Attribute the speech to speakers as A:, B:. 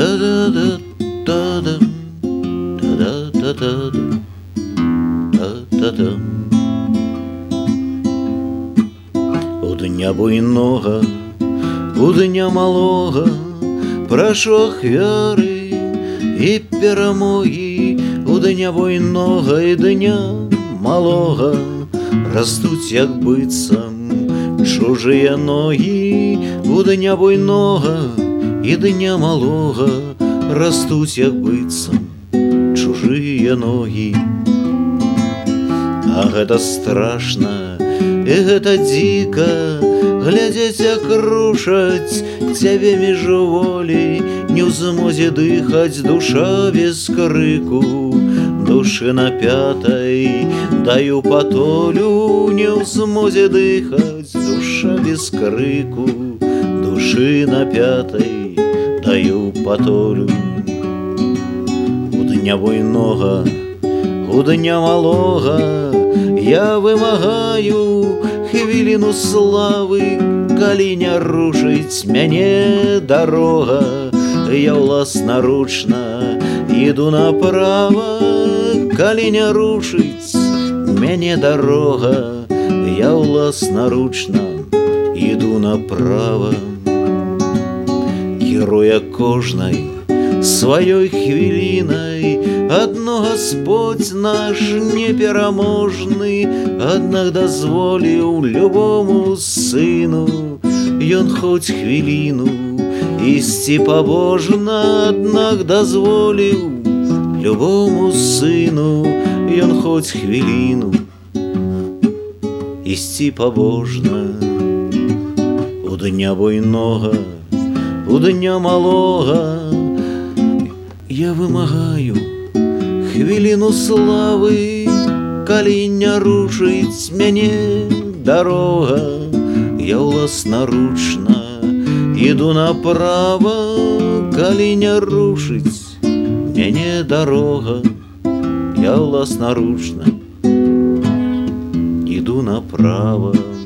A: Та-да-да-да-да, та-да-да-да-да, та-да-да. У дня буйного, у дня малого прашу ахвяры і перамогі. У дня буйного і дня малого растуць як быццам чужыя ногі. У дня буйного і дня малого растуць як быццам чужыя ногі. А гэта страшна, і гэта дзіка, глядзець, як рушаць цябе міжволі. Не ў змозе дыхаць душа без крыку, душы напятай даю патолю. Не ў змозе дыхаць душа без крыку, душы напятай даю патолю. У дня буйного, у дня малога я вымагаю хвіліну славы. Калі не рушыць мяне дарога, я ўласнаручна іду направа. Калі не рушыць мяне дарога, я ўласнаручна іду направа. Кіруе кожнай сваёй хвілінай адно Господь наш непераможны. Аднак дазволіў любому сыну ён хоць хвіліну ісці пабожна. Аднак дазволіў любому сыну ён хоць хвіліну ісці пабожна. У дня буйного, у дня малога я вымагаю хвіліну славы. Калі не рушыць мяне дарога, я ўласнаручна іду направа. Калі не рушыць мяне дарога, я ўласнаручна іду направа.